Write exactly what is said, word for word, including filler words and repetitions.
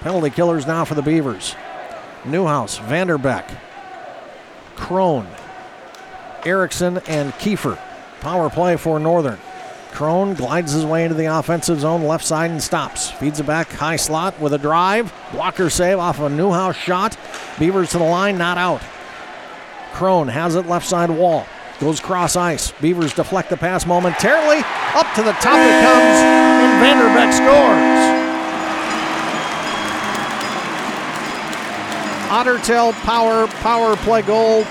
Penalty killers now for the Beavers. Newhouse, Vanderbeck, Crone, Erickson, and Kiefer. Power play for Northern. Crone glides his way into the offensive zone, left side, and stops. Feeds it back, high slot with a drive. Blocker save off a Newhouse shot. Beavers to the line, not out. Crone has it left side wall. Goes cross ice. Beavers deflect the pass momentarily. Up to the top it comes, and Vanderbeck scores. Otter Tail Power power play goal